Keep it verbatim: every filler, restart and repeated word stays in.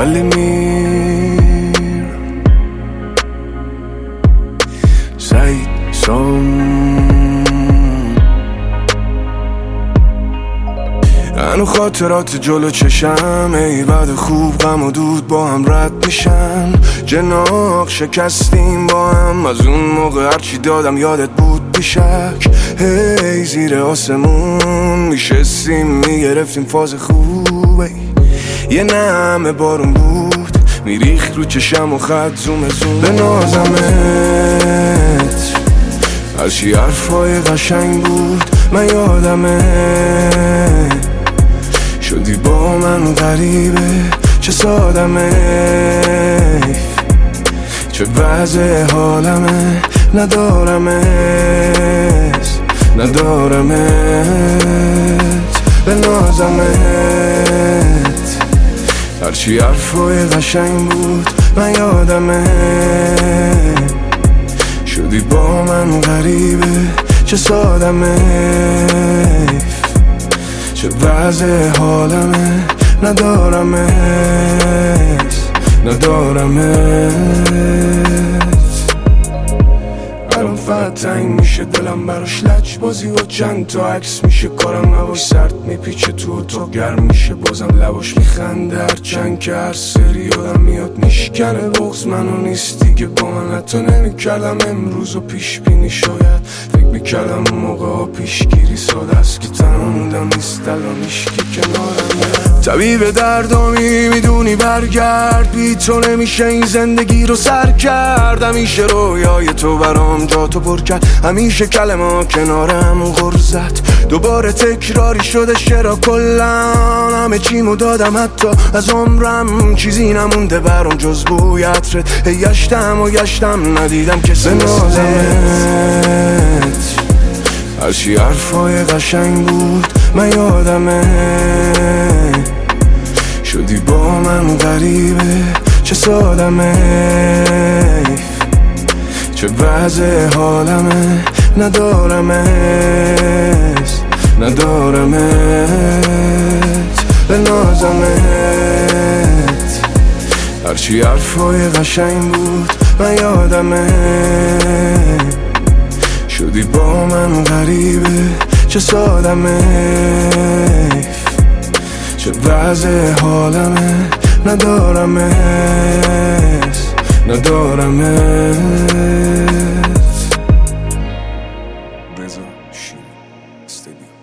ولی میرم. سعید سام هنو خاطرات جلو چشم، ای بعد خوب غم و دود با هم رد میشن. جناق شکستیم با هم، از اون موقع هرچی دادم یادت بود بیشک. هی زیر آسمون میشستیم میگرفتیم فاز خوبه، یه نمه بارون بود میریخت رو چشم و خط زوم زوم. به نازمت هرچی حرفای قشنگ بود من یادمه، شدی با من غریبه چه سادمه، چه وضع حالمه ندارمت ندارمت. به نازمت هرچی حرفای قشنگ بود من یادمه، شدی با من غریبه چه سادمه، چه وضع حالمه ندارمت ندارمت. الان فقط تنگ میشه دلم براش لج بازی و چند تا عکس میشه کارم هواش سرد میپیچه تو تو گرم میشه بازم لباش میخنده هرچند که هر سری آدم میاد میشکنه. بغض منو نیست دیگه با من حتی نمیکردم امروز و پیش بینی شاید فکر میکردم اون موقع ها پیشگیری ساده است که تنها موندم نیست الان هیچکی کنارم. طبیب دردامی میدونی برگرد بی تو نمیشه این زندگی رو سر کرد. همیشه رویای تو برام جا تو پر کرد، همیشه کلمه کنارم غرزت دوباره تکراری شده چرا کلم همه چیمو دادم حتی از عمرم چیزی نمونده برام جز بوی عطرت. گشتم و گشتم ندیدم کسی مثلت. هرچی حرفای قشنگ بود من یادمه، شدی با من غریبه چه سادمه، چه وضع حالمه ندارمت ندارمت. به نازمت هرچی حرفای قشنگ بود من یادمه، شدی با من غریبه چه سادمه، چه وضع حالمه ندارمت ندارمت. رضا شیری استودیو.